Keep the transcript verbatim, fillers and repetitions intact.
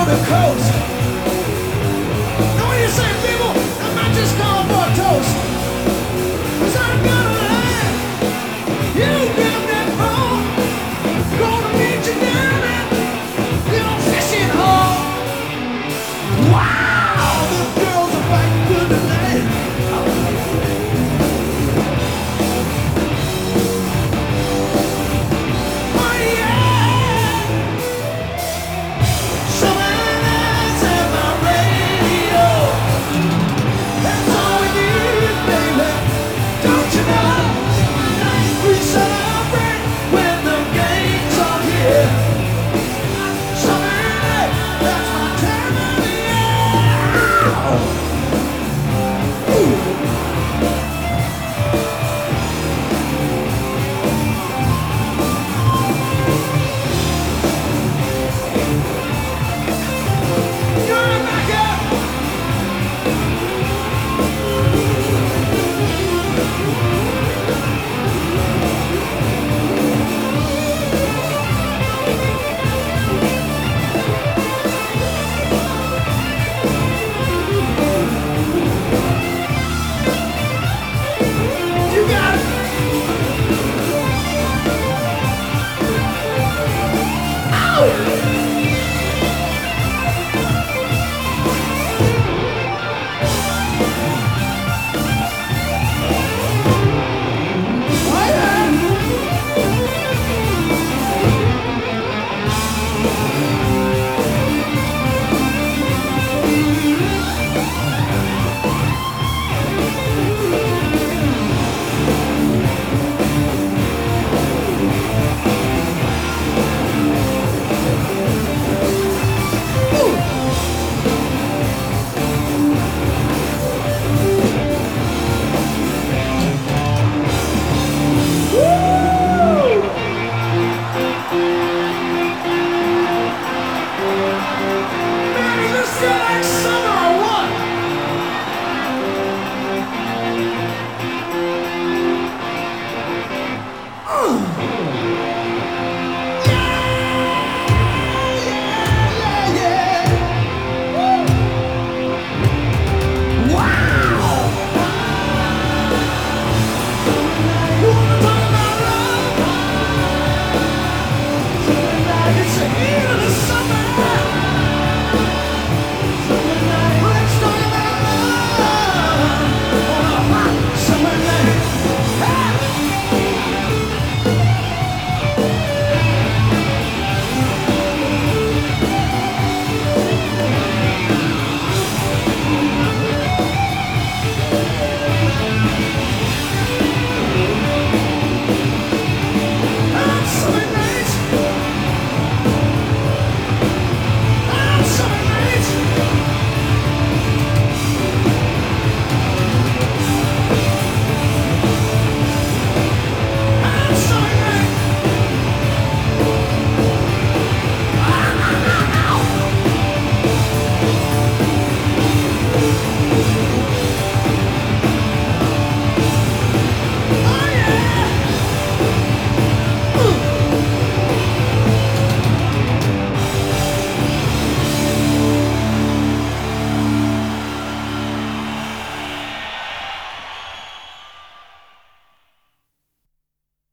on the coast. Now what do you say, people? I might just call for a toast. 'Cause I'm gonna lie. You get that phone. Gonna meet you down at your fishing hole. Wow, the girls are fighting good tonight. Oh yeah. Somebody that's at my radio. That's all we need, baby. Don't you know? We celebrate when the game's on here. Somebody that's my time of the year. Ooh. You're my girl. You got it. Ow! Oh, yeah. Ooh. Woo! Man, it looks so like